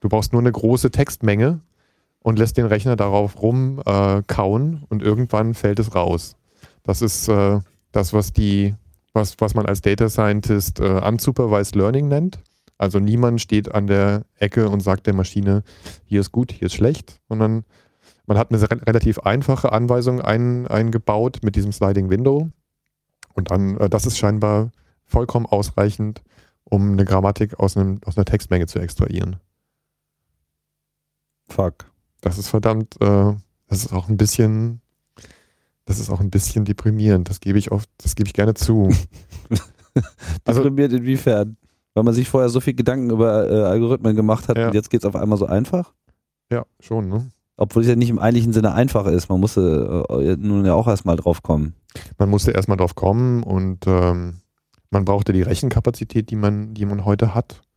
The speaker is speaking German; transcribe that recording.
Du brauchst nur eine große Textmenge und lässt den Rechner darauf rumkauen und irgendwann fällt es raus. Das ist das, was man als Data Scientist Unsupervised Learning nennt. Also niemand steht an der Ecke und sagt der Maschine, hier ist gut, hier ist schlecht, sondern man hat eine relativ einfache Anweisung eingebaut mit diesem Sliding Window. Und dann, das ist scheinbar vollkommen ausreichend, um eine Grammatik aus einer Textmenge zu extrahieren. Fuck. Das ist verdammt, das ist auch ein bisschen deprimierend. Das gebe ich gerne zu. Deprimiert inwiefern? Weil man sich vorher so viel Gedanken über Algorithmen gemacht hat und jetzt geht es auf einmal so einfach? Ja, schon, ne? Obwohl es ja nicht im eigentlichen Sinne einfach ist. Man musste nun ja auch erstmal drauf kommen. Man musste erstmal drauf kommen und man brauchte die Rechenkapazität, die man heute hat.